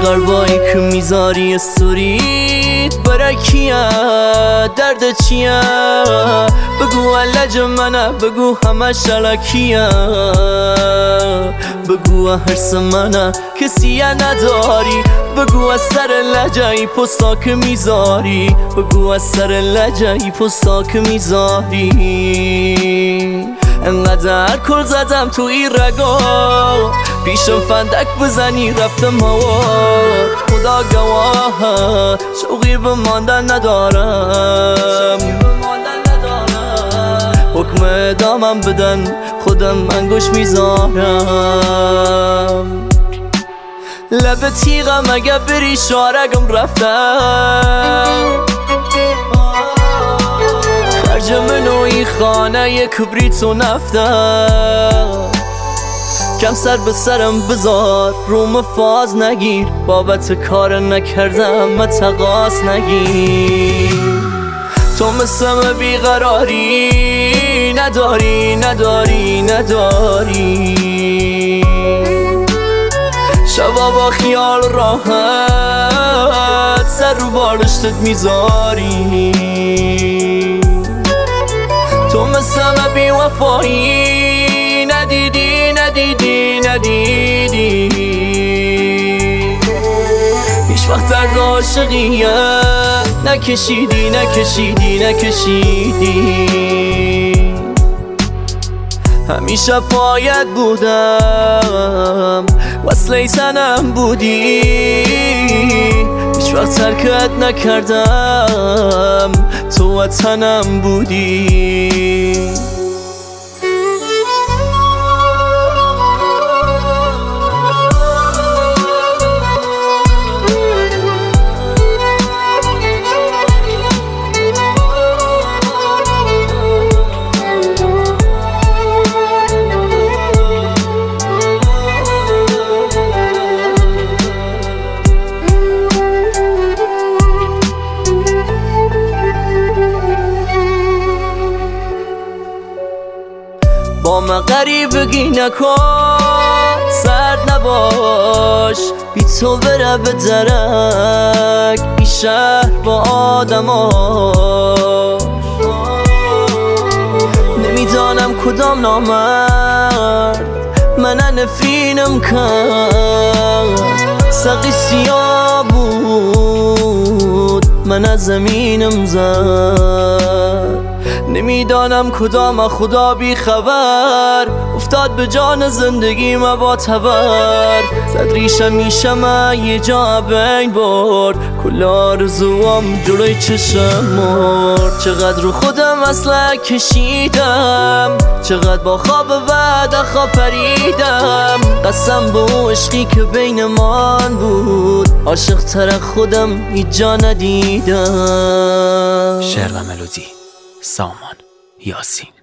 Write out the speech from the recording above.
غربایی که میذاری استوریت برای کیه؟ درد چیه؟ بگو علج منه، بگو همه شلکیه، بگو هرس منه کسیه نداری، بگو از سر لجهی پستا که میذاری، بگو از سر لجهی پستا که میذاری. انقدر کل زدم تو این رگا، پیشم فندک بزنی رفتم هوا. خدا گواه شوقی به ماندن ندارم، حکم اعدامم بدن خودم انگوش میذارم. لب تیغم اگه بری شارگم رفتم، خرج منوی خانه ی کبریت و نفتم. کم سر به سرم بذار روم فاز نگیر، بابت کار نکردم متقاس نگیر. تو مثل بیقراری نداری نداری نداری، شبا با خیال راحت سر رو بالشتت میذاری. تو مثل بی وفایی ندیدی ندیدی ندیدی، هیچ وقت درد عاشقیه نکشیدی نکشیدی نکشیدی. همیشه پایت بودم وصله تنم بودی، هیچ وقت ترکت نکردم تو وطنم بودی. با من غریبگی نکن، سرد نباش، بی تو بره به درک این شهر با آدماش. نمیدانم کدام نامرد من نفرینم کرد، سقی سیاه بود من از زمینم زد. نمیدانم کدام خدا بی خبر افتاد به جان زندگی ما با تبر. زد ریشم میشم یه جا بین برد، کل آرزوام جلوی چشم مرد. چقدر رو خودم اصلا کشیدم، چقدر با خواب بعد خواب پریدم. قسم به اون عشقی که بین من بود، عاشق تر خودم هیچ جا ندیدم. شعر و ملودی سامان یاسین.